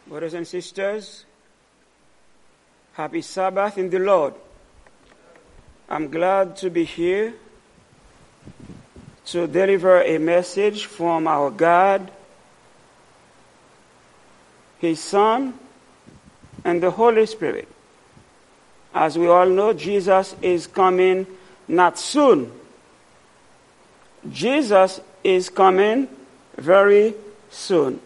Brothers and sisters, happy Sabbath in the Lord. I'm glad to be here to deliver a message from our God, His Son, and the Holy Spirit. As we all know, Jesus is coming not soon. Jesus is coming very soon.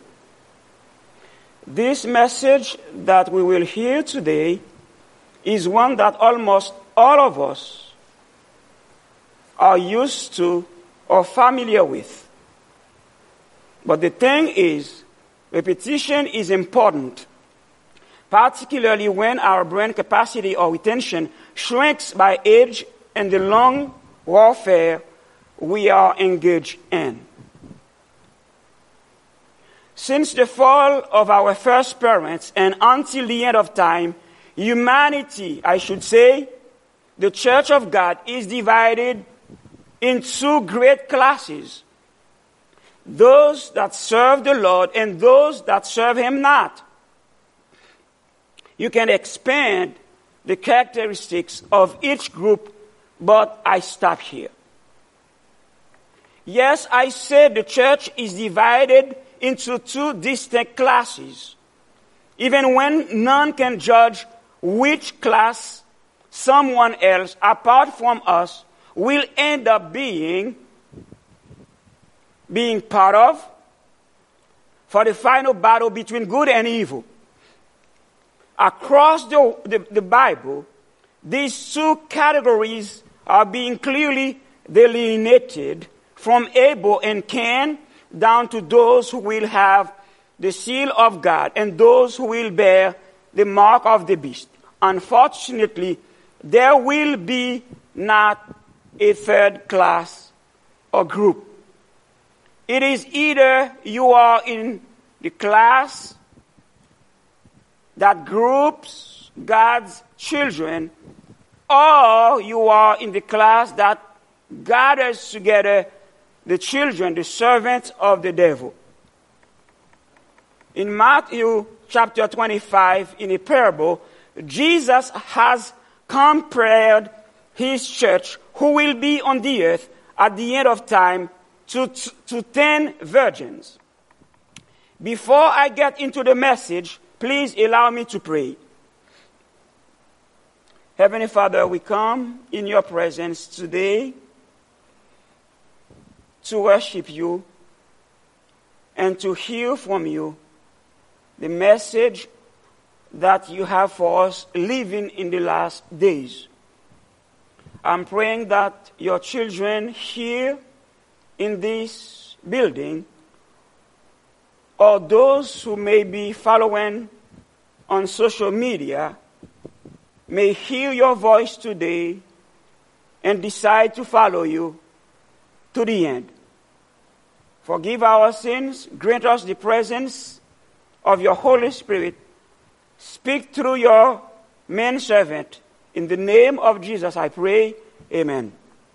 This message that we will hear today is one that almost all of us are used to or familiar with. But the thing is, repetition is important, particularly when our brain capacity or retention shrinks by age and the long warfare we are engaged in. Since the fall of our first parents and until the end of time, humanity, I should say, the Church of God, is divided in two great classes: those that serve the Lord and those that serve Him not. You can expand the characteristics of each group, but I stop here. Yes, I said the church is divided into two distinct classes, even when none can judge which class someone else, apart from us, will end up being part of for the final battle between good and evil. Across the Bible, these two categories are being clearly delineated, from Abel and Cain down to those who will have the seal of God and those who will bear the mark of the beast. Unfortunately, there will be not a third class or group. It is either you are in the class that groups God's children, or you are in the class that gathers together the children, the servants of the devil. In Matthew chapter 25, in a parable, Jesus has compared His church, who will be on the earth at the end of time, to 10 virgins. Before I get into the message, please allow me to pray. Heavenly Father, we come in your presence today to worship you and to hear from you the message that you have for us living in the last days. I'm praying that your children here in this building, or those who may be following on social media, may hear your voice today and decide to follow you to the end. Forgive our sins, grant us the presence of your Holy Spirit. Speak through your manservant. In the name of Jesus, I pray. Amen.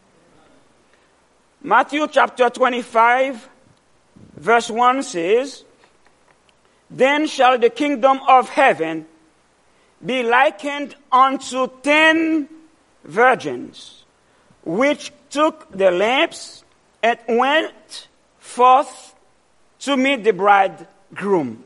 Matthew chapter 25, verse 1 says, "Then shall the kingdom of heaven be likened unto 10 virgins, which took their lamps and went forth to meet the bridegroom."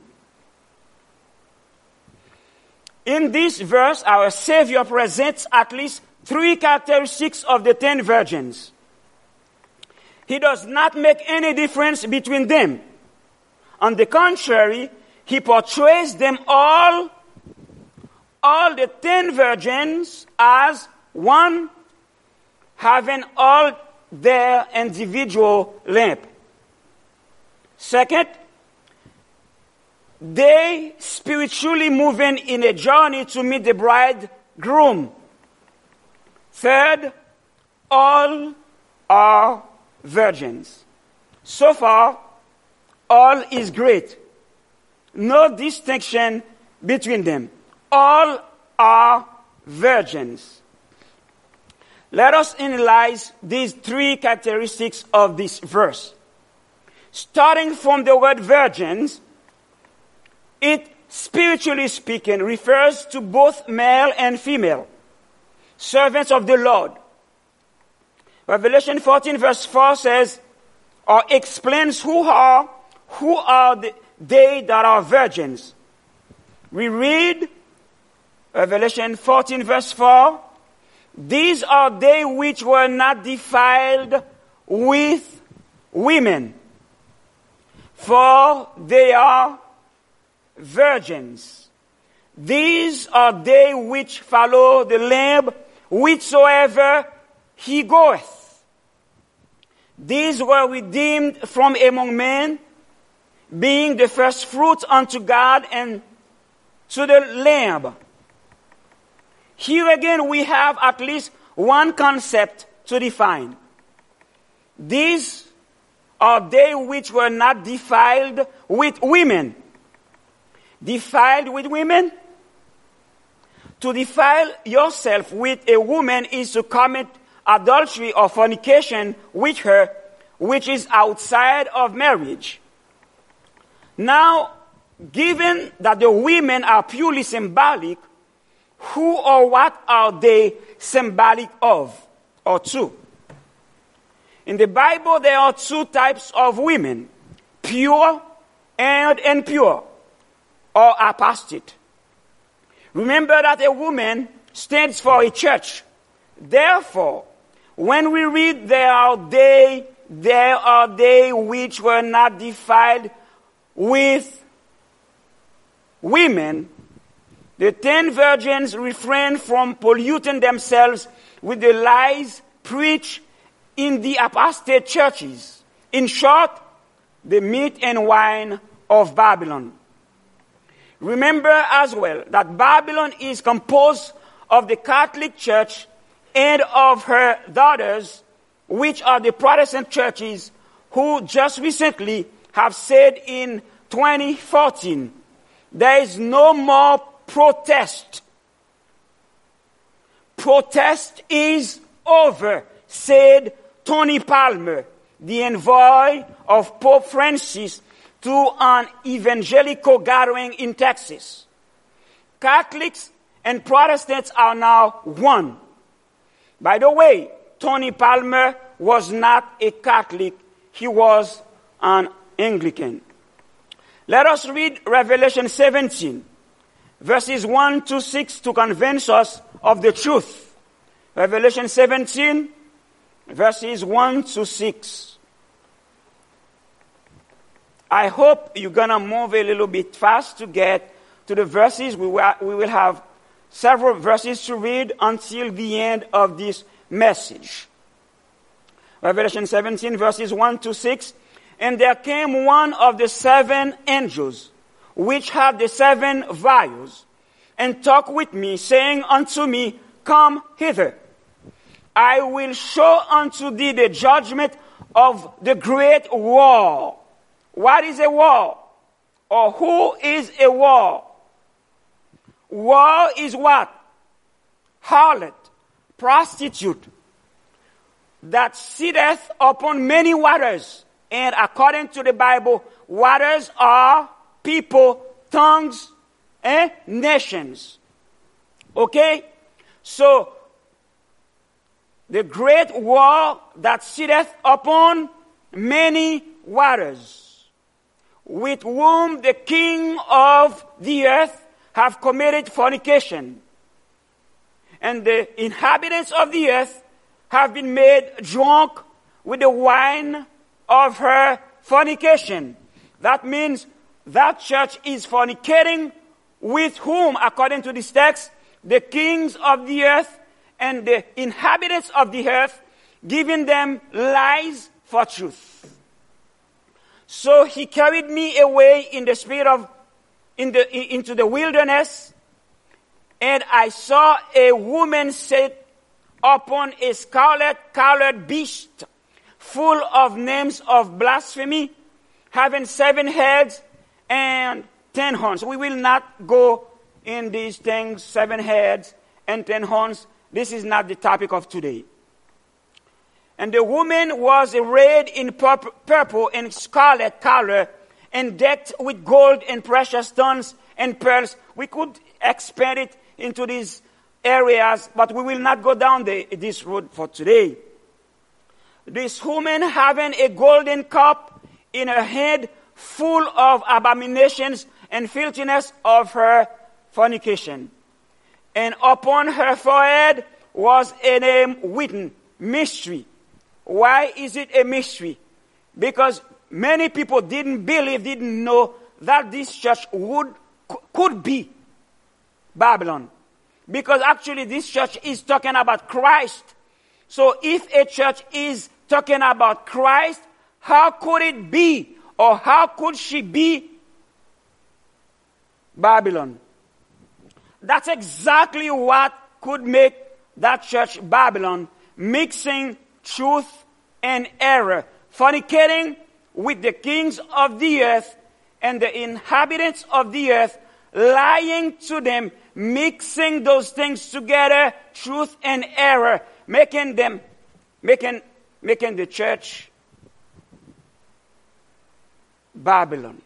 In this verse, our Savior presents at least 3 characteristics of the 10 virgins. He does not make any difference between them. On the contrary, He portrays them all the 10 virgins as one, having all their individual lamp. Second, they spiritually moving in a journey to meet the bridegroom. Third, all are virgins. So far, all is great. No distinction between them. All are virgins. Let us analyze these 3 characteristics of this verse. Starting from the word virgins, it spiritually speaking, refers to both male and female, servants of the Lord. Revelation 14 verse 4 says, or explains who are they that are virgins. We read Revelation 14 verse 4, these are they which were not defiled with women, for they are virgins. These are they which follow the Lamb whithersoever he goeth. These were redeemed from among men, being the first fruits unto God and to the Lamb. Here again we have at least one concept to define. These are they which were not defiled with women. Defiled with women? To defile yourself with a woman is to commit adultery or fornication with her, which is outside of marriage. Now, given that the women are purely symbolic, who or what are they symbolic of or to? In the Bible, there are two types of women, pure and impure, or apostate. Remember that a woman stands for a church. Therefore, when we read there are they which were not defiled with women, the 10 virgins refrained from polluting themselves with the lies preached in the apostate churches. In short, the meat and wine of Babylon. Remember as well that Babylon is composed of the Catholic Church and of her daughters, which are the Protestant churches, who just recently have said in 2014, there is no more protest. Protest is over, said Tony Palmer, the envoy of Pope Francis to an evangelical gathering in Texas. Catholics and Protestants are now one. By the way, Tony Palmer was not a Catholic. He was an Anglican. Let us read Revelation 17, verses 1 to 6 to convince us of the truth. Revelation 17, verses 1 to 6. I hope you're going to move a little bit fast to get to the verses. We will have several verses to read until the end of this message. Revelation 17, verses 1 to 6. And there came one of the 7 angels, which had the 7 vials, and talked with me, saying unto me, Come hither. I will show unto thee the judgment of the great war. What is a war? Or who is a war? War is what? Harlot, prostitute, that sitteth upon many waters. And according to the Bible, waters are people, tongues, and nations. Okay? So, the great war that sitteth upon many waters, with whom the king of the earth have committed fornication. And the inhabitants of the earth have been made drunk with the wine of her fornication. That means that church is fornicating with whom, according to this text, the kings of the earth and the inhabitants of the earth, giving them lies for truth. So he carried me away in the spirit into the wilderness, and I saw a woman sit upon a scarlet-colored beast, full of names of blasphemy, having 7 heads and 10 horns. We will not go in these things, 7 heads and 10 horns. This is not the topic of today. And the woman was arrayed in purple and scarlet color, and decked with gold and precious stones and pearls. We could expand it into these areas, but we will not go down this road for today. This woman having a golden cup in her hand full of abominations and filthiness of her fornication. And upon her forehead was a name written, Mystery. Why is it a mystery? Because many people didn't know that this church could be Babylon. Because actually this church is talking about Christ. So if a church is talking about Christ, how could it be, or how could she be Babylon? That's exactly what could make that church Babylon, mixing truth and error, fornicating with the kings of the earth and the inhabitants of the earth, lying to them, mixing those things together, truth and error, making the church Babylon.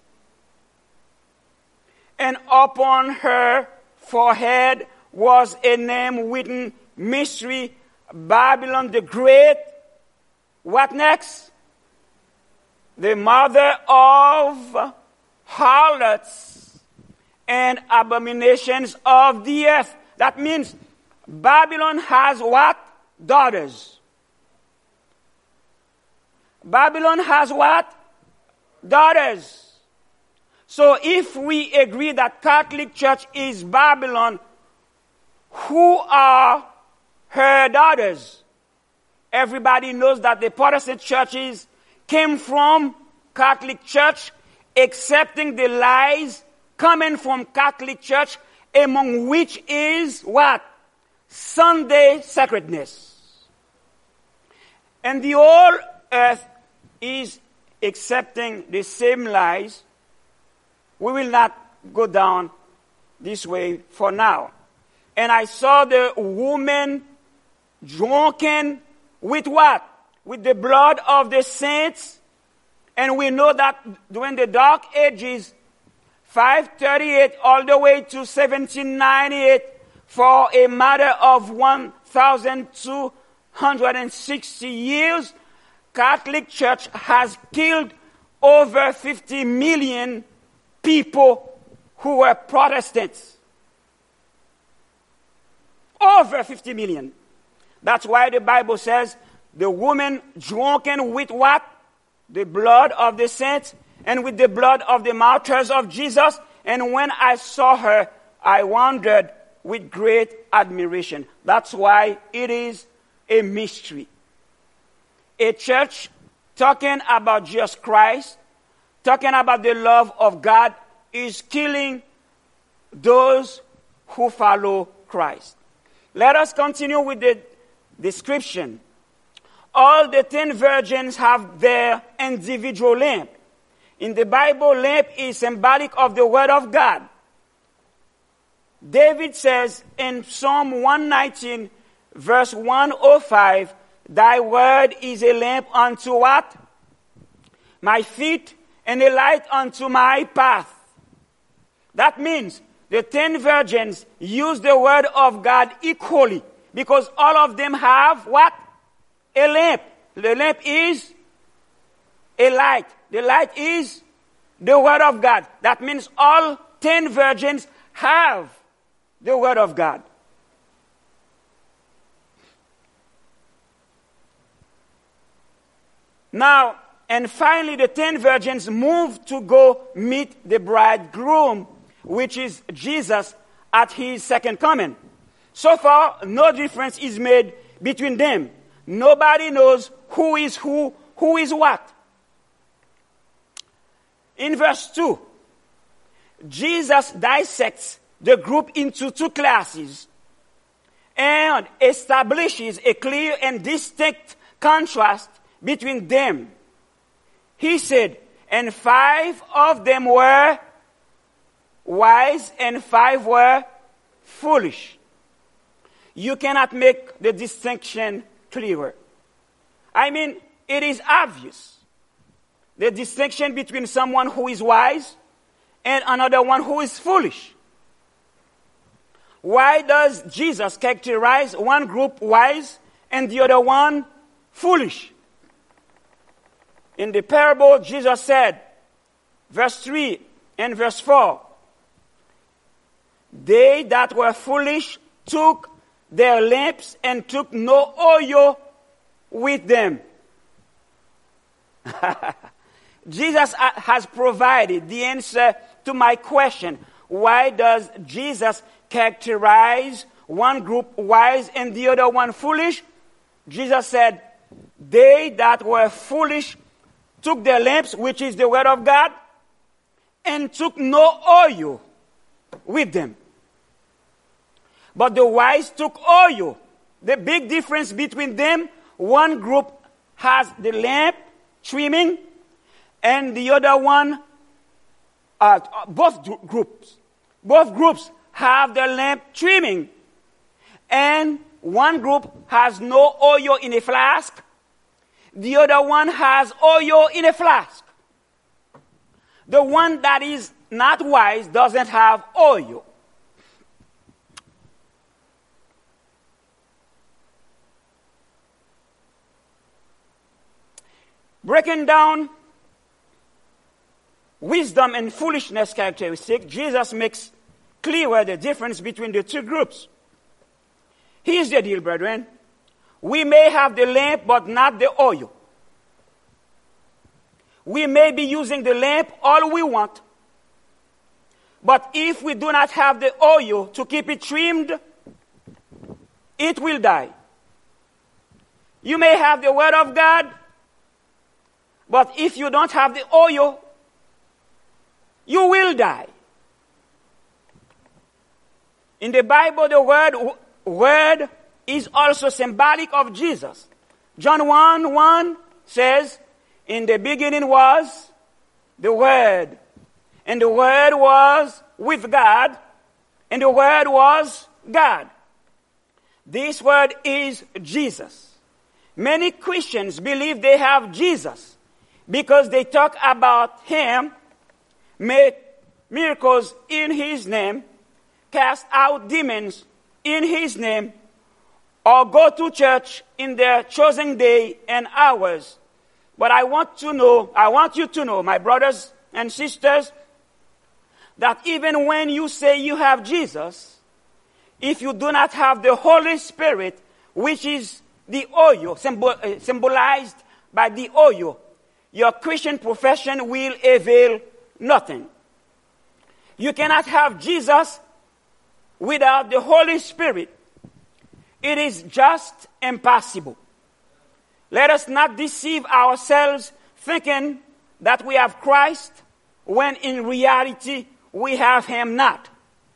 And upon her forehead was a name written, Mystery, Babylon the Great. What next? The mother of harlots and abominations of the earth. That means Babylon has what? Daughters. Babylon has what? Daughters. So if we agree that Catholic Church is Babylon, who are her daughters? Everybody knows that the Protestant churches came from Catholic Church, accepting the lies coming from Catholic Church, among which is what? Sunday sacredness. And the whole earth is accepting the same lies. We will not go down this way for now. And I saw the woman drunken with what? With the blood of the saints. And we know that during the Dark Ages, 538 all the way to 1798, for a matter of 1,260 years, Catholic Church has killed over 50 million people who were Protestants. Over 50 million. That's why the Bible says the woman drunken with what? The blood of the saints and with the blood of the martyrs of Jesus. And when I saw her, I wondered with great admiration. That's why it is a mystery. A church talking about Jesus Christ, talking about the love of God, is killing those who follow Christ. Let us continue with the description. All the 10 virgins have their individual lamp. In the Bible, lamp is symbolic of the Word of God. David says in Psalm 119, verse 105, Thy word is a lamp unto what? My feet, and a light unto my path. That means the 10 virgins use the word of God equally, because all of them have what? A lamp. The lamp is a light. The light is the word of God. That means all 10 virgins have the word of God. Now, and finally, the 10 virgins moved to go meet the bridegroom, which is Jesus, at his second coming. So far, no difference is made between them. Nobody knows who is what. In verse 2, Jesus dissects the group into two classes and establishes a clear and distinct contrast between them. He said, and 5 of them were wise and 5 were foolish. You cannot make the distinction clearer. I mean, it is obvious. the distinction between someone who is wise and another one who is foolish. Why does Jesus characterize one group wise and the other one foolish? In the parable, Jesus said, verse 3 and verse 4, they that were foolish took their lamps and took no oil with them. Jesus has provided the answer to my question. Why does Jesus characterize one group wise and the other one foolish? Jesus said, they that were foolish took their lamps, which is the word of God, and took no oil with them. But the wise took oil. The big difference between them, one group has the lamp trimming, and the other one, both groups have the lamp trimming. And one group has no oil in a flask. The other one has oil in a flask. The one that is not wise doesn't have oil. Breaking down wisdom and foolishness characteristics, Jesus makes clear the difference between the two groups. Here's the deal, brethren. We may have the lamp, but not the oil. We may be using the lamp all we want, but if we do not have the oil to keep it trimmed, it will die. You may have the word of God, but if you don't have the oil, you will die. In the Bible, the word is also symbolic of Jesus. John 1:1 says, in the beginning was the Word, and the Word was with God, and the Word was God. This Word is Jesus. Many Christians believe they have Jesus because they talk about Him, make miracles in His name, cast out demons in His name, or go to church in their chosen day and hours. But I want you to know, my brothers and sisters, that even when you say you have Jesus, if you do not have the Holy Spirit, which is the oil, symbolized by the oil, your Christian profession will avail nothing. You cannot have Jesus without the Holy Spirit. It is just impossible. Let us not deceive ourselves thinking that we have Christ when in reality we have Him not.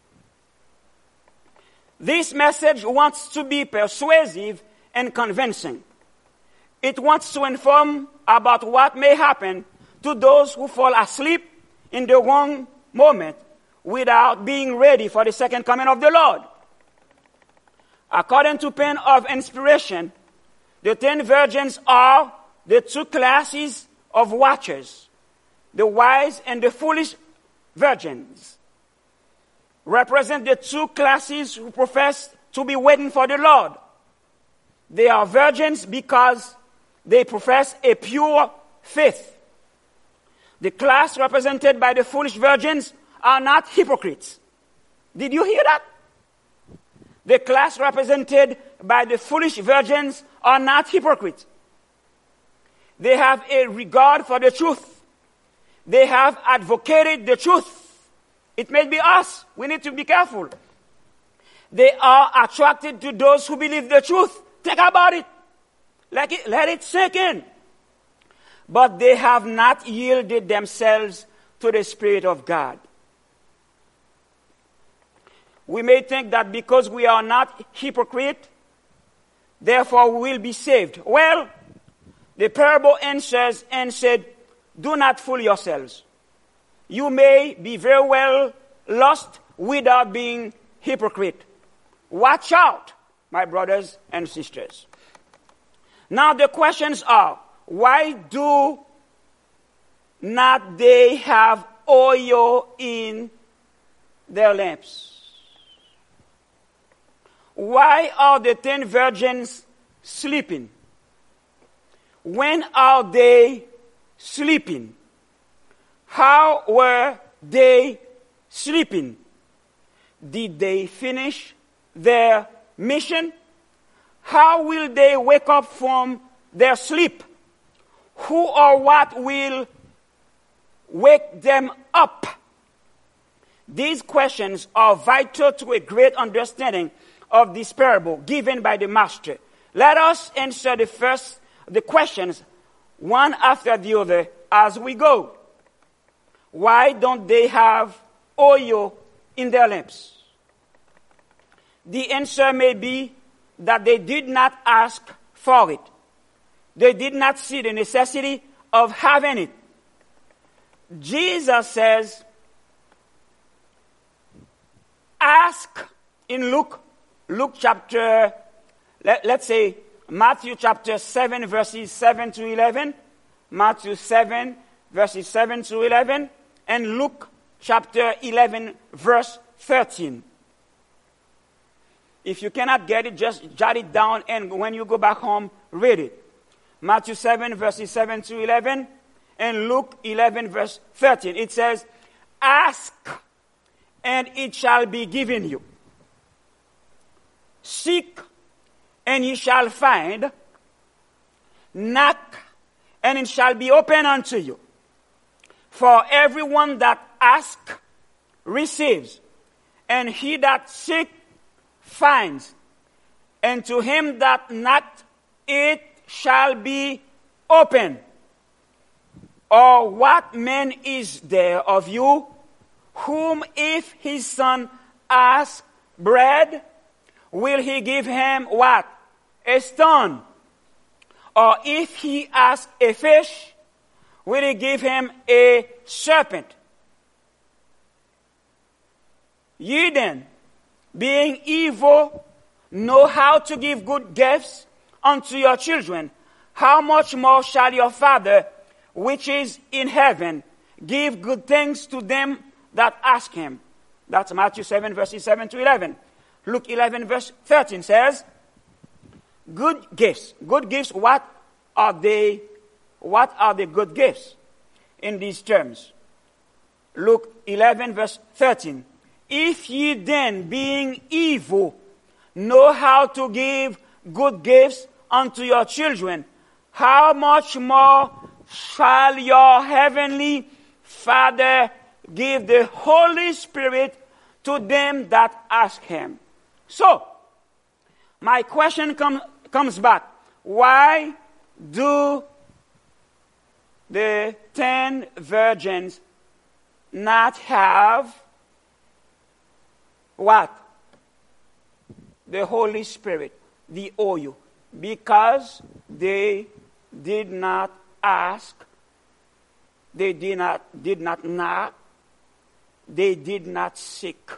This message wants to be persuasive and convincing. It wants to inform about what may happen to those who fall asleep in the wrong moment without being ready for the second coming of the Lord. According to Pen of Inspiration, the 10 virgins are the two classes of watchers, the wise and the foolish virgins. Represent the two classes who profess to be waiting for the Lord. They are virgins because they profess a pure faith. The class represented by the foolish virgins are not hypocrites. Did you hear that? The class represented by the foolish virgins are not hypocrites. They have a regard for the truth. They have advocated the truth. It may be us. We need to be careful. They are attracted to those who believe the truth. Think about it. Let it sink in. But they have not yielded themselves to the Spirit of God. We may think that because we are not hypocrite, therefore we will be saved. Well, the parable answers and said, do not fool yourselves. You may be very well lost without being hypocrite. Watch out, my brothers and sisters. Now the questions are, why do not they have oil in their lamps? Why are the 10 virgins sleeping? When are they sleeping? How were they sleeping? Did they finish their mission? How will they wake up from their sleep? Who or what will wake them up? These questions are vital to a great understanding of this parable given by the Master. Let us answer the questions one after the other as we go. Why don't they have oil in their lamps? The answer may be that they did not ask for it. They did not see the necessity of having it. Jesus says, ask in Luke chapter, let's say Matthew chapter 7 verses 7 to 11, Matthew 7 verses 7 to 11, and Luke chapter 11 verse 13. If you cannot get it, just jot it down, and when you go back home, read it. Matthew 7 verses 7 to 11, and Luke 11 verse 13. It says, ask, and it shall be given you. Seek, and ye shall find. Knock, and it shall be opened unto you. For everyone that asks receives, and he that seeks finds, and to him that knocketh it shall be opened. Or what man is there of you whom if his son asks bread, will he give him what? A stone? Or if he asks a fish, will he give him a serpent? Ye then, being evil, know how to give good gifts unto your children. How much more shall your Father, which is in heaven, give good things to them that ask him? That's Matthew 7 verses 7 to 11. Luke 11 verse 13 says, good gifts. Good gifts, what are they? What are the good gifts in these terms? Luke 11 verse 13. If ye then, being evil, know how to give good gifts unto your children, how much more shall your heavenly Father give the Holy Spirit to them that ask him? So, my question comes back. Why do the 10 virgins not have what? The Holy Spirit, the oil. Because they did not ask, they did not knock, they did not seek.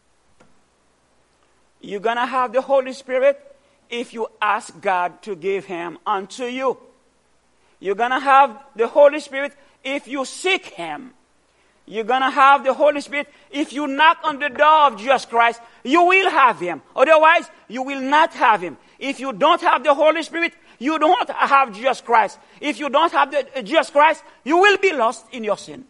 You're going to have the Holy Spirit if you ask God to give him unto you. You're going to have the Holy Spirit if you seek him. You're going to have the Holy Spirit. If you knock on the door of Jesus Christ, you will have him. Otherwise, you will not have him. If you don't have the Holy Spirit, you don't have Jesus Christ. If you don't have Jesus Christ, you will be lost in your sin.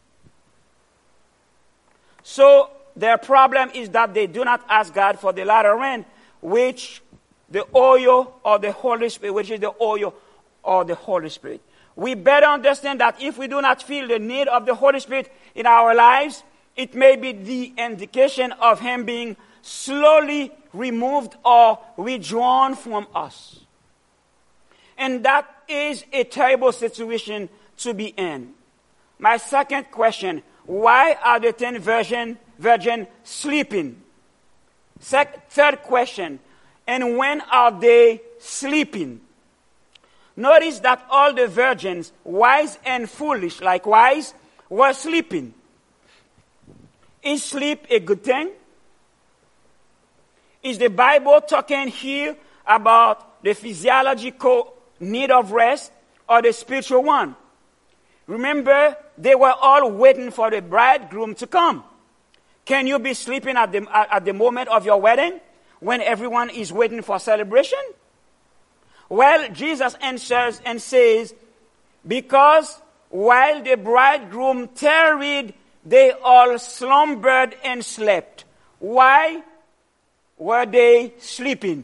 So, their problem is that they do not ask God for the latter rain, which the oil or the Holy Spirit, which is the oil or the Holy Spirit. We better understand that if we do not feel the need of the Holy Spirit in our lives, it may be the indication of him being slowly removed or withdrawn from us. And that is a terrible situation to be in. My second question, why are the 10 virgins sleeping? Third question, and when are they sleeping? Notice that all the virgins, wise and foolish likewise, were sleeping. Is sleep a good thing? Is the Bible talking here about the physiological need of rest or the spiritual one? Remember, they were all waiting for the bridegroom to come. Can you be sleeping at the moment of your wedding when everyone is waiting for celebration? Well, Jesus answers and says, because while the bridegroom tarried, they all slumbered and slept. Why were they sleeping?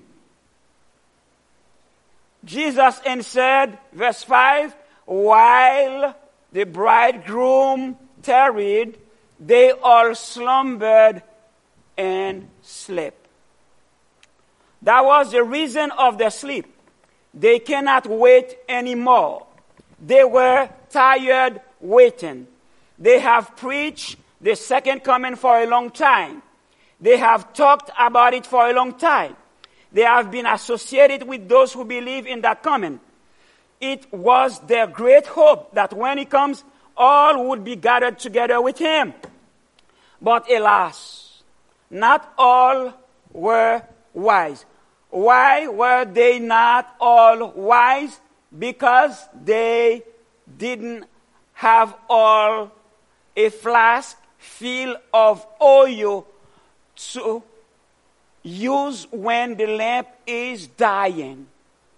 Jesus answered, verse 5, while the bridegroom tarried, they all slumbered and slept. That was the reason of their sleep. They cannot wait anymore. They were tired waiting. They have preached the second coming for a long time. They have talked about it for a long time. They have been associated with those who believe in that coming. It was their great hope that when he comes, all would be gathered together with him. But alas, not all were wise. Why were they not all wise? Because they didn't have all a flask full of oil to use when the lamp is dying.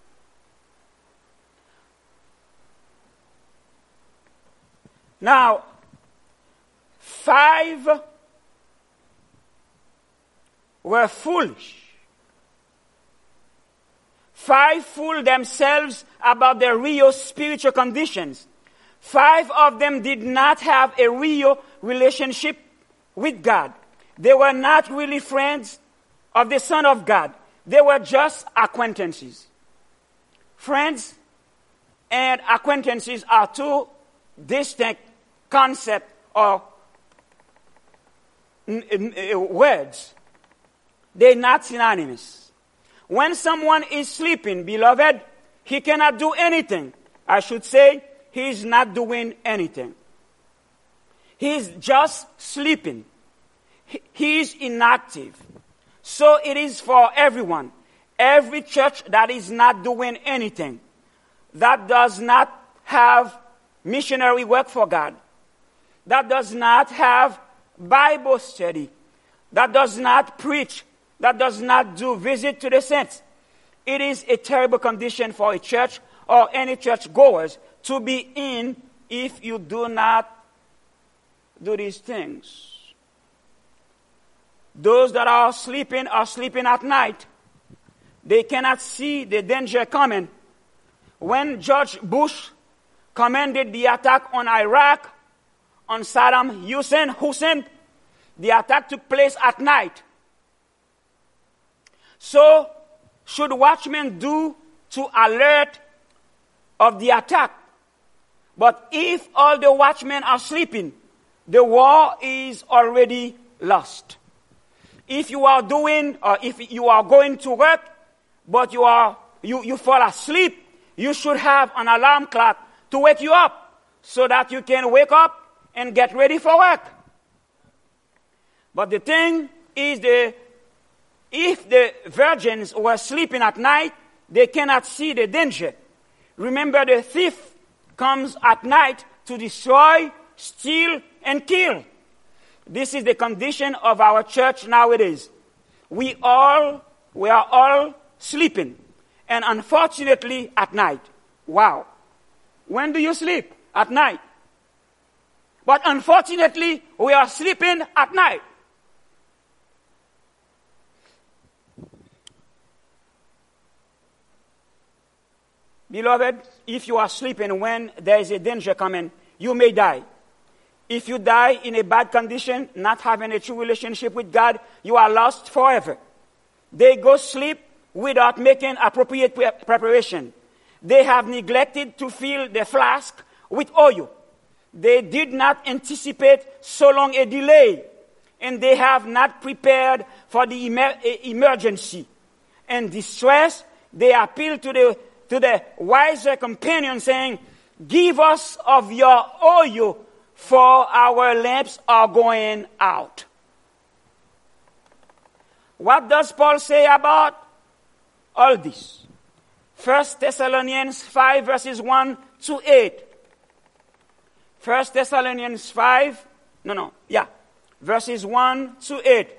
Now, 5 were foolish. 5 fooled themselves about their real spiritual conditions. 5 of them did not have a real relationship with God. They were not really friends of the Son of God. They were just acquaintances. Friends and acquaintances are two distinct concepts or words. They're not synonymous. When someone is sleeping, beloved, he cannot do anything. I should say, he is not doing anything. He is just sleeping. He is inactive. So it is for everyone. Every church that is not doing anything, that does not have missionary work for God, that does not have Bible study, that does not preach, that does not do visit to the saints. It is a terrible condition for a church or any church goers to be in if you do not do these things. Those that are sleeping at night. They cannot see the danger coming. When George Bush commanded the attack on Iraq, on Saddam Hussein, the attack took place at night. So, should watchmen do to alert of the attack? But if all the watchmen are sleeping, the war is already lost. If you are doing, or if you are going to work, but you fall asleep, you should have an alarm clock to wake you up so that you can wake up and get ready for work. But the thing is, if the virgins were sleeping at night, they cannot see the danger. Remember, the thief comes at night to destroy, steal, and kill. This is the condition of our church nowadays. We are all sleeping, and unfortunately at night. Wow. When do you sleep? At night. But unfortunately, we are sleeping at night. Beloved, if you are sleeping when there is a danger coming, you may die. If you die in a bad condition, not having a true relationship with God, you are lost forever. They go sleep without making appropriate preparation. They have neglected to fill the flask with oil. They did not anticipate so long a delay, and they have not prepared for the emergency. And distress, they appeal to the wiser companion, saying, "Give us of your oil, for our lamps are going out." What does Paul say about all this? 1 Thessalonians 5 verses 1 to 8. 1 Thessalonians 5, verses 1 to 8.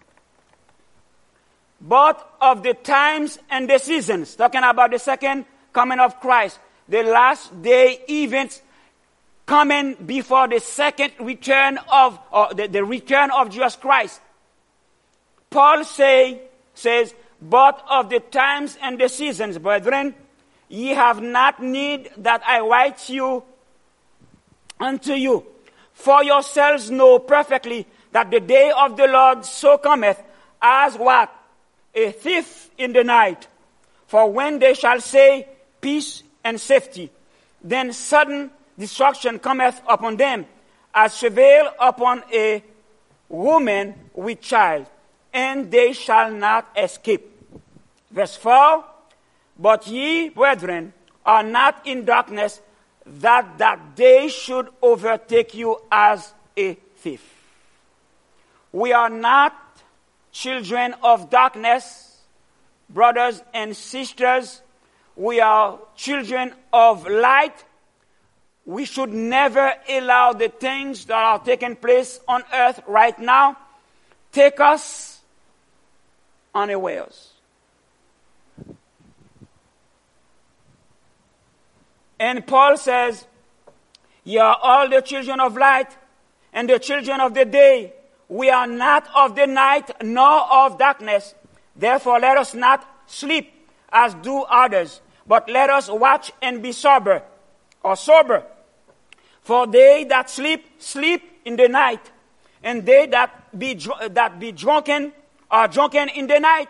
But of the times and the seasons, talking about the second coming of Christ, the last day events coming before the second return of, or the return of Jesus Christ. Paul says, but of the times and the seasons, brethren, ye have not need that I write you unto you. For yourselves know perfectly that the day of the Lord so cometh as what? A thief in the night. For when they shall say peace and safety, then sudden destruction cometh upon them, as travail upon a woman with child, and they shall not escape. Verse 4, but ye, brethren, are not in darkness, that day should overtake you as a thief. We are not children of darkness, brothers and sisters. We are children of light. We should never allow the things that are taking place on earth right now take us unawares. And Paul says, ye are all the children of light and the children of the day. We are not of the night nor of darkness. Therefore let us not sleep as do others, but let us watch and be sober. For they that sleep, sleep in the night, and they that be drunken are drunken in the night.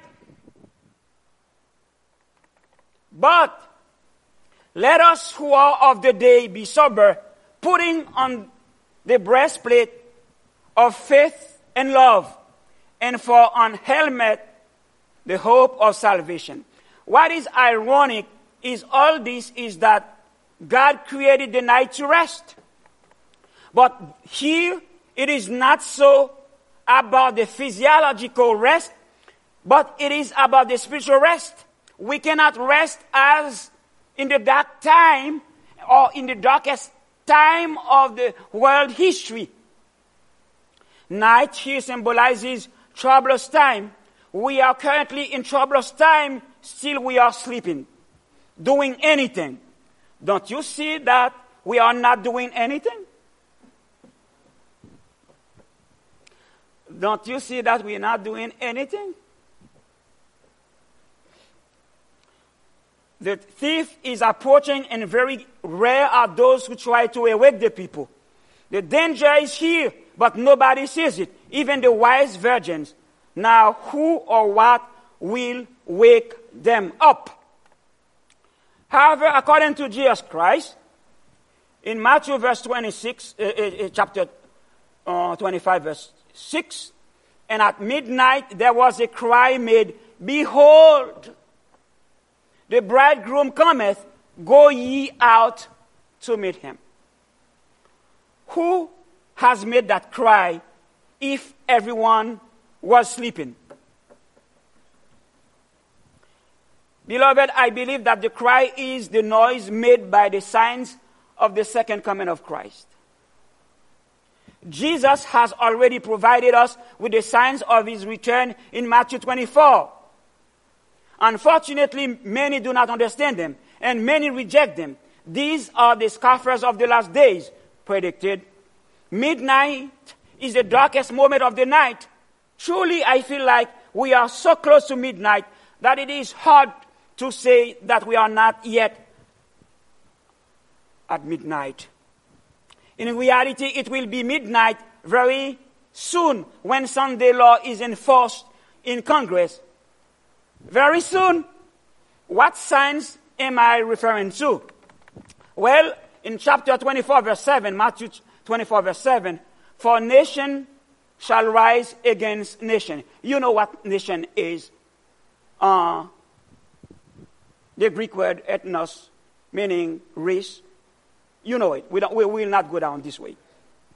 But let us who are of the day be sober, putting on the breastplate of faith and love, and for an helmet the hope of salvation. What is ironic is all this is that God created the night to rest. But here it is not so about the physiological rest, but it is about the spiritual rest. We cannot rest as in the dark time or in the darkest time of the world history. Night here symbolizes troublous time. We are currently in troublous time, still we are sleeping, doing anything. Don't you see that we are not doing anything? Don't you see that we are not doing anything? The thief is approaching, and very rare are those who try to awake the people. The danger is here, but nobody sees it, even the wise virgins. Now, who or what will wake them up? However, according to Jesus Christ, in Matthew verse 26, chapter 25 verse 6, and at midnight there was a cry made, behold, the bridegroom cometh, go ye out to meet him. Who has made that cry if everyone was sleeping? Beloved, I believe that the cry is the noise made by the signs of the second coming of Christ. Jesus has already provided us with the signs of his return in Matthew 24. Unfortunately, many do not understand them, and many reject them. These are the scoffers of the last days predicted. Midnight is the darkest moment of the night. Truly, I feel like we are so close to midnight that it is hard to say that we are not yet at midnight. In reality, it will be midnight very soon when Sunday law is enforced in Congress. Very soon. What signs am I referring to? Well, in chapter 24, verse 7, Matthew 24, verse 7, for nation shall rise against nation. You know what nation is. The Greek word ethnos, meaning race. You know it. We will not go down this way.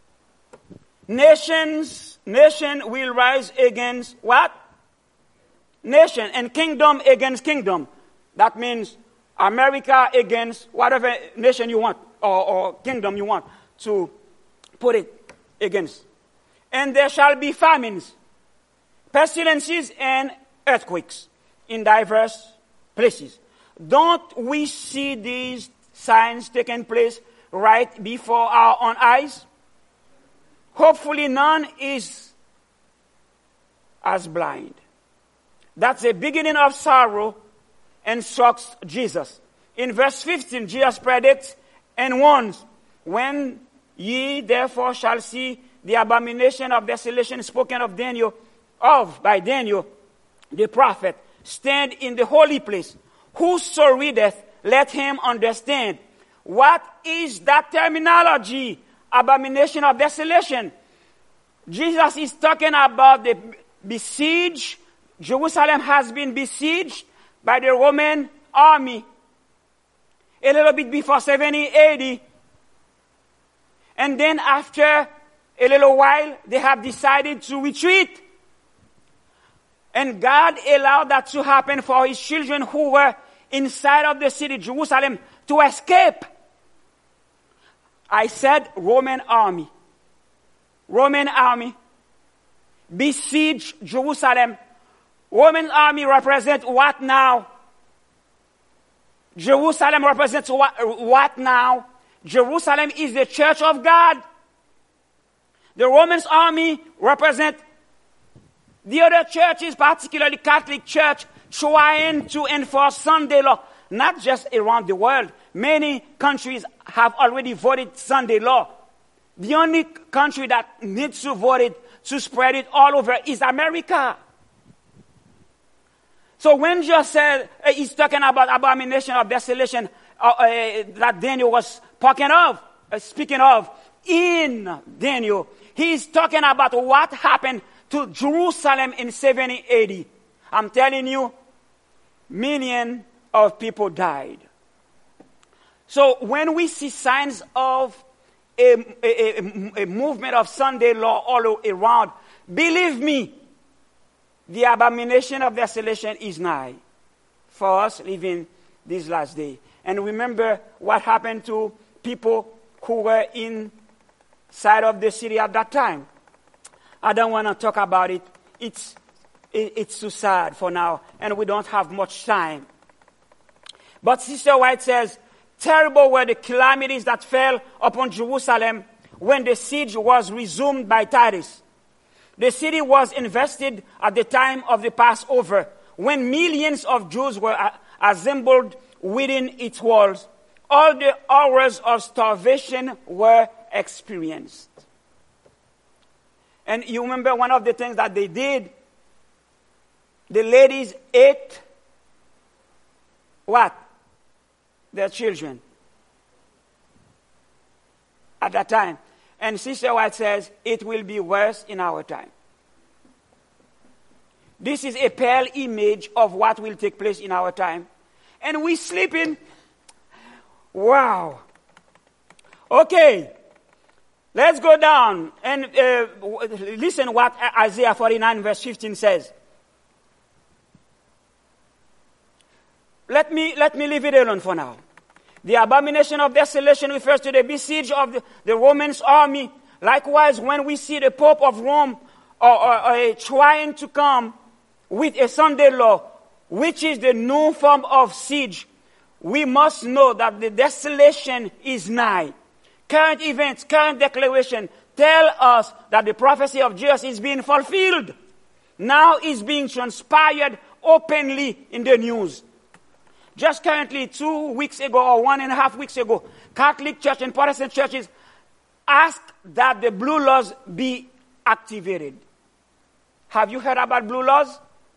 Nation will rise against what? Nation, and kingdom against kingdom. That means America against whatever nation you want or kingdom you want. to put it against. And there shall be famines, pestilences, and earthquakes in diverse places. Don't we see these signs taking place right before our own eyes? Hopefully none is as blind. That's the beginning of sorrow and shocks Jesus. In verse 15, Jesus predicts and warns, when ye therefore shall see the abomination of desolation spoken of by Daniel the prophet, stand in the holy place. Whoso readeth, let him understand. What is that terminology? Abomination of desolation. Jesus is talking about the besieged. Jerusalem has been besieged by the Roman army a little bit before 70 AD. And then after a little while, they have decided to retreat. And God allowed that to happen for his children who were inside of the city, Jerusalem, to escape. I said Roman army. Roman army besieged Jerusalem. Roman army represents what now? Jerusalem represents what now? Jerusalem is the church of God. The Roman army represents the other churches, particularly Catholic Church, trying to enforce Sunday law, not just around the world. Many countries have already voted Sunday law. The only country that needs to vote it, to spread it all over, is America. So when Jesus said, he's talking about abomination of desolation that Daniel was speaking of, in Daniel, he's talking about what happened to Jerusalem in 70 AD. I'm telling you, millions of people died. So when we see signs of a movement of Sunday law all around, believe me, the abomination of desolation is nigh for us living this last day. And remember what happened to people who were inside of the city at that time. I don't want to talk about it. It's too sad for now, and we don't have much time. But Sister White says, terrible were the calamities that fell upon Jerusalem when the siege was resumed by Titus. The city was invested at the time of the Passover, when millions of Jews were assembled within its walls. All the horrors of starvation were experienced. And you remember one of the things that they did? The ladies ate what? Their children. At that time. And Sister White says, it will be worse in our time. This is a pale image of what will take place in our time. And we sleeping. Wow. Okay. Let's go down and listen what Isaiah 49 verse 15 says. Let me leave it alone for now. The abomination of desolation refers to the besiege of the Roman army. Likewise, when we see the Pope of Rome trying to come with a Sunday law, which is the new form of siege, we must know that the desolation is nigh. Current events, current declaration tell us that the prophecy of Jesus is being fulfilled. Now it's being transpired openly in the news. Just currently, 2 weeks ago or 1.5 weeks ago, Catholic Church and Protestant churches asked that the blue laws be activated. Have you heard about blue laws?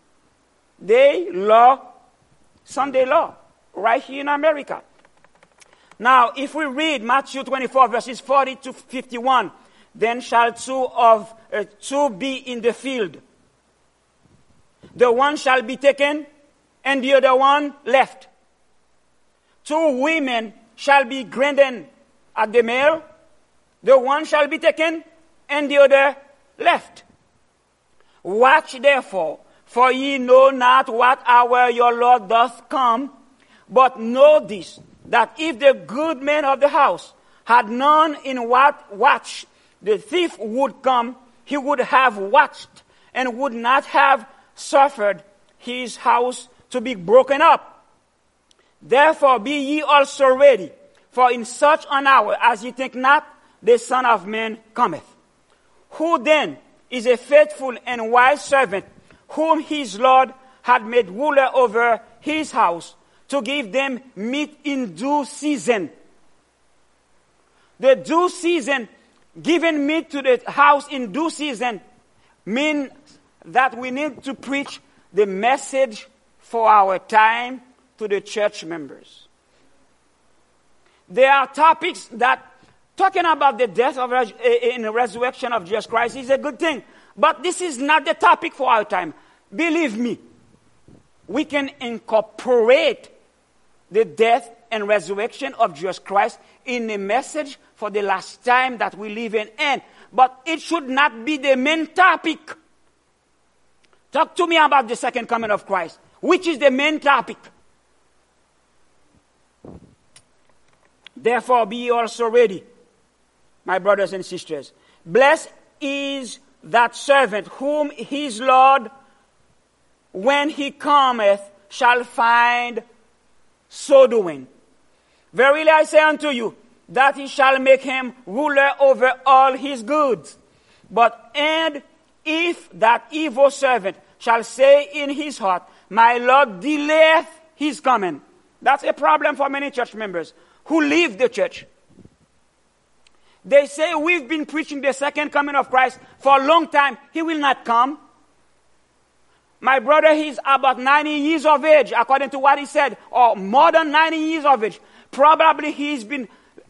Sunday law, right here in America. Now, if we read Matthew 24, verses 40 to 51, then shall two be in the field. The one shall be taken, and the other one left. 2 women shall be grinding at the mill. The one shall be taken, and the other left. Watch therefore, for ye know not what hour your Lord doth come. But know this, that if the good man of the house had known in what watch the thief would come, he would have watched and would not have suffered his house to be broken up. Therefore be ye also ready, for in such an hour as ye think not, the Son of Man cometh. Who then is a faithful and wise servant, whom his Lord had made ruler over his house, to give them meat in due season? The due season, giving meat to the house in due season, means that we need to preach the message for our time to the church members. There are topics that talking about the death of and the resurrection of Jesus Christ is a good thing. But this is not the topic for our time. Believe me, we can incorporate the death and resurrection of Jesus Christ in a message for the last time that we live in. But it should not be the main topic. Talk to me about the second coming of Christ, which is the main topic. Therefore be also ready, my brothers and sisters. Blessed is that servant whom his Lord, when he cometh, shall find so doing. Verily I say unto you, that he shall make him ruler over all his goods. And if that evil servant shall say in his heart, my Lord delayeth his coming. That's a problem for many church members who leave the church. They say, we've been preaching the second coming of Christ for a long time. He will not come. My brother, he's about 90 years of age, according to what he said, or more than 90 years of age. Probably he's been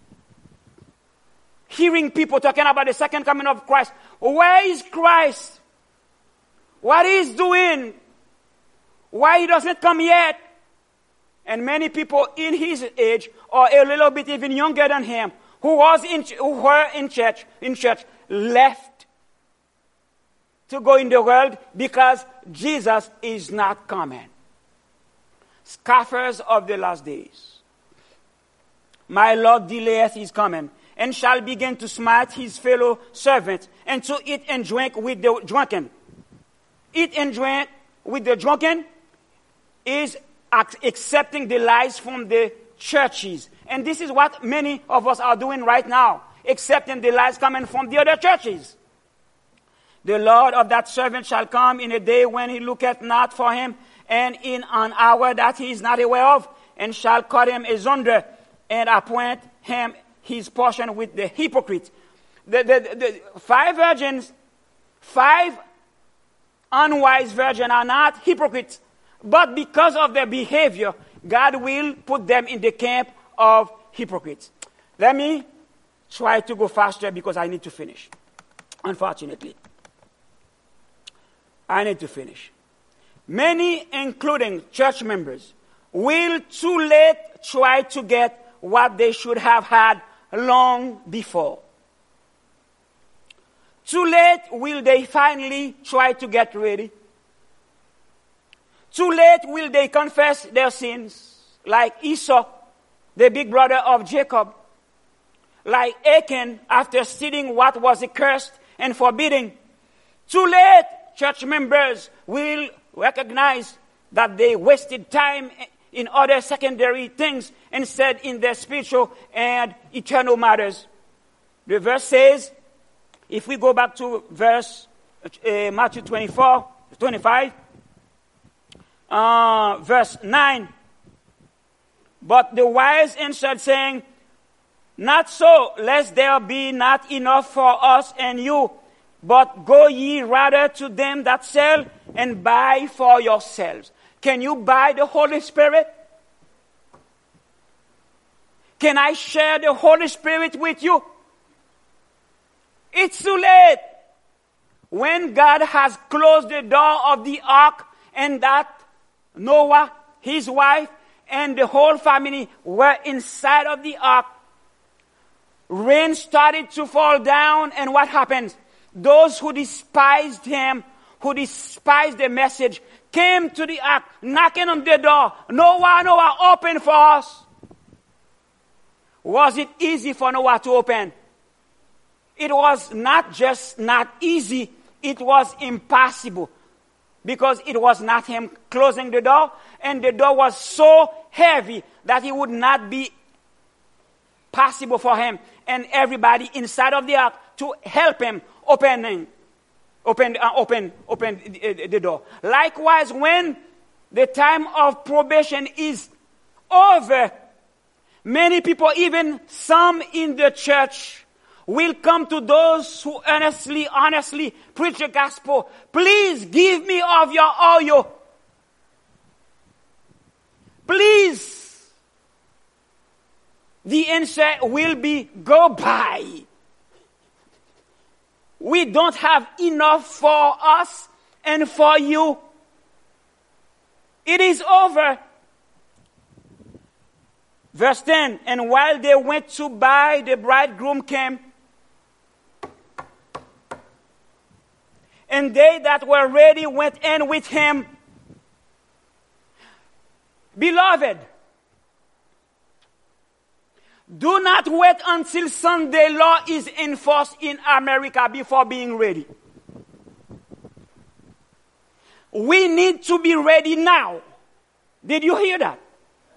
hearing people talking about the second coming of Christ. Where is Christ? What he's doing? Why he doesn't come yet? And many people in his age, or a little bit even younger than him, who were in church, left to go in the world because Jesus is not coming. Scoffers of the last days. My Lord delayeth his coming, and shall begin to smite his fellow servants, and to eat and drink with the drunken. Eat and drink with the drunken is accepting the lies from the churches. And this is what many of us are doing right now, accepting the lies coming from the other churches. The Lord of that servant shall come in a day when he looketh not for him, and in an hour that he is not aware of, and shall cut him asunder, and appoint him his portion with the hypocrite. The 5 virgins, 5 unwise virgins are not hypocrites. But because of their behavior, God will put them in the camp of hypocrites. Let me try to go faster because I need to finish. Unfortunately. I need to finish. Many, including church members, will too late try to get what they should have had long before. Too late will they finally try to get ready. Too late will they confess their sins, like Esau, the big brother of Jacob, like Achan, after seeing what was accursed and forbidden. Too late, church members will recognize that they wasted time in other secondary things instead in their spiritual and eternal matters. The verse says, if we go back to verse Matthew 25, verse 9, but the wise answered, saying, not so, lest there be not enough for us and you, but go ye rather to them that sell and buy for yourselves. Can you buy the Holy Spirit? Can I share the Holy Spirit with you? It's too late. When God has closed the door of the ark, and that Noah, his wife, and the whole family were inside of the ark, rain started to fall down, and what happens? Those who despised him, who despised the message, came to the ark, knocking on the door. Noah, open for us. Was it easy for Noah to open? It was not just not easy, it was impossible. Because it was not him closing the door, and the door was so heavy that it would not be possible for him and everybody inside of the ark to help him open the door. Likewise, when the time of probation is over, many people, even some in the church, will come to those who honestly preach the gospel. Please give me of your oil. Please. The answer will be, go buy. We don't have enough for us and for you. It is over. Verse 10, and while they went to buy, the bridegroom came. And they that were ready went in with him. Beloved, do not wait until Sunday law is enforced in America before being ready. We need to be ready now. Did you hear that?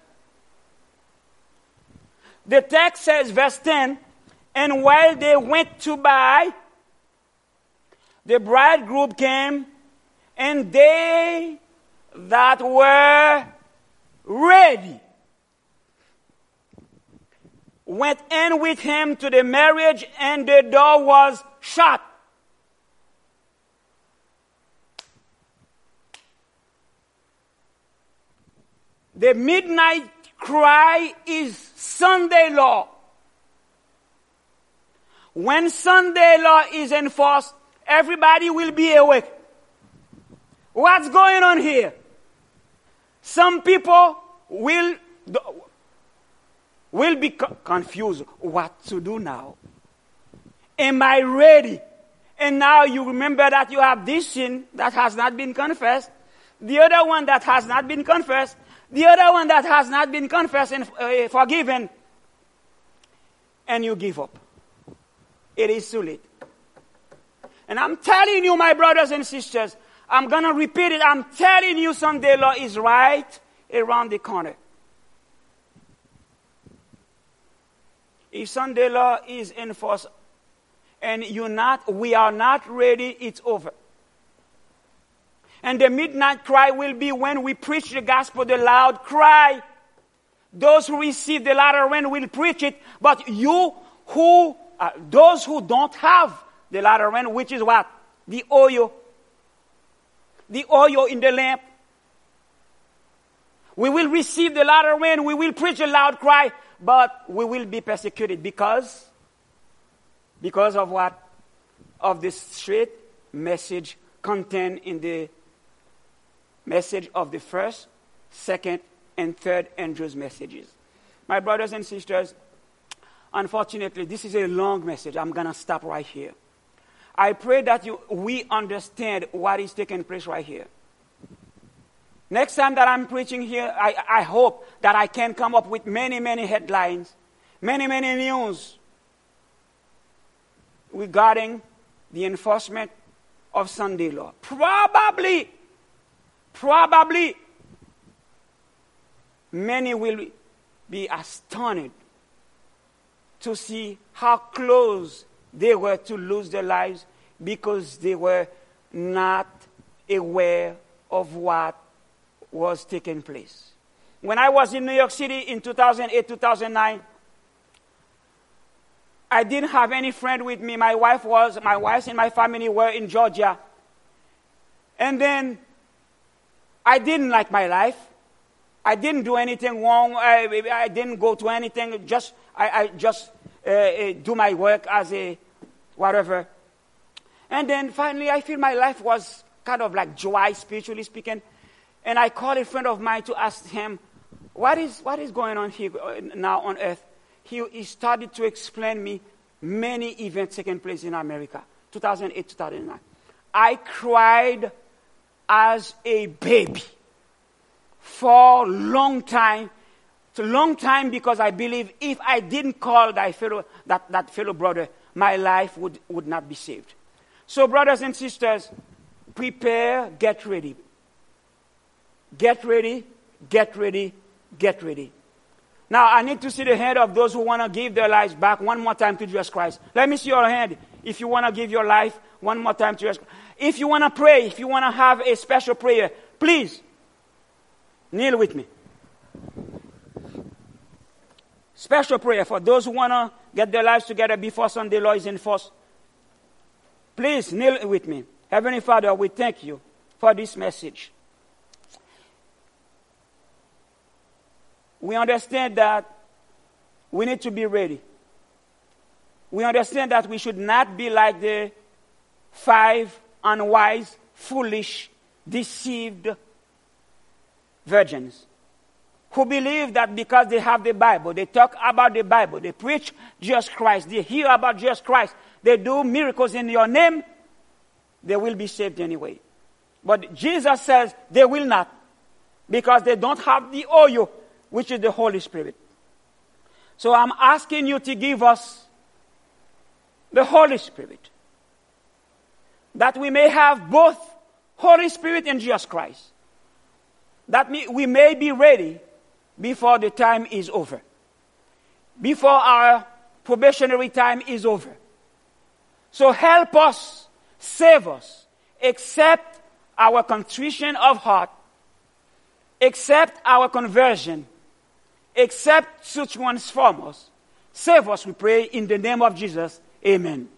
The text says, verse 10, and while they went to buy, the bridegroom came, and they that were ready went in with him to the marriage, and the door was shut. The midnight cry is Sunday law. When Sunday law is enforced, everybody will be awake. What's going on here? Some people will be confused. What to do now? Am I ready? And now you remember that you have this sin that has not been confessed, the other one that has not been confessed, the other one that has not been confessed and forgiven, and you give up. It is too late. And I'm telling you, my brothers and sisters, I'm going to repeat it. I'm telling you, Sunday law is right around the corner. If Sunday law is enforced and we are not ready, it's over. And the midnight cry will be when we preach the gospel, the loud cry. Those who receive the latter rain will preach it, but those who don't have the latter rain, which is what? The oil. The oil in the lamp. We will receive the latter rain, we will preach a loud cry, but we will be persecuted because of what? Of the straight message contained in the message of the first, second, and third angels' messages. My brothers and sisters, unfortunately, this is a long message. I'm going to stop right here. I pray that we understand what is taking place right here. Next time that I'm preaching here, I hope that I can come up with many, many headlines, many, many news regarding the enforcement of Sunday law. Probably, many will be astonished to see how close they were to lose their lives because they were not aware of what was taking place. When I was in New York City in 2008, 2009, I didn't have any friend with me. My wife and my family were in Georgia. And then I didn't like my life. I didn't do anything wrong. I didn't go to anything. I just do my work as a whatever. And then finally I feel my life was kind of like dry, spiritually speaking. And I called a friend of mine to ask him, what is going on here now on earth? He started to explain me many events taking place in America, 2008, 2009. I cried as a baby for a long time, It's a long time because I believe if I didn't call that fellow brother, my life would not be saved. So brothers and sisters, prepare, get ready. Get ready, get ready, get ready. Now I need to see the hand of those who want to give their lives back one more time to Jesus Christ. Let me see your hand if you want to give your life one more time to Jesus Christ. If you want to pray, if you want to have a special prayer, please kneel with me. Special prayer for those who want to get their lives together before Sunday law is enforced. Please kneel with me. Heavenly Father, we thank you for this message. We understand that we need to be ready. We understand that we should not be like the 5 unwise, foolish, deceived virgins who believe that because they have the Bible, they talk about the Bible, they preach Jesus Christ, they hear about Jesus Christ, they do miracles in your name, they will be saved anyway. But Jesus says they will not, because they don't have the oil, which is the Holy Spirit. So I'm asking you to give us the Holy Spirit, that we may have both Holy Spirit and Jesus Christ, that we may be ready before the time is over, before our probationary time is over. So help us, save us, accept our contrition of heart, accept our conversion, accept to transform us. Save us, we pray, in the name of Jesus. Amen.